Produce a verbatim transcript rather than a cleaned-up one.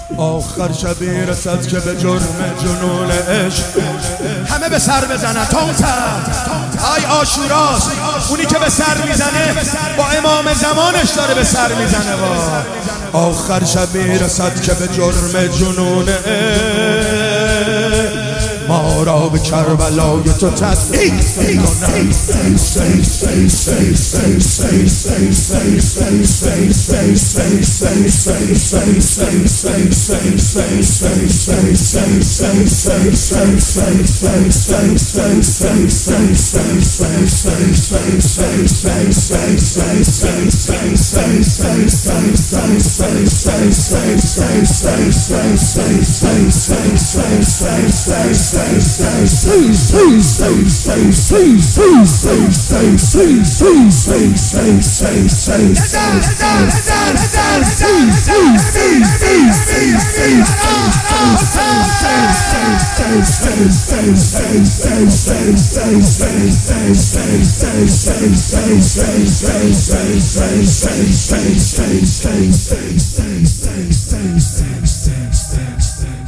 آخر شبی رسد که به جرم جنون عشق همه به سر بزنن. تونتر آی آشوراست اونی که به سر میزنه با امام زمانش داره به سر میزنه. با آخر شبی رسد که به جرم جنون عشق ما را به کربلای تو تسلیم کنم. Stay, stay, stay, stay, stay, stay, stay, stay, stay.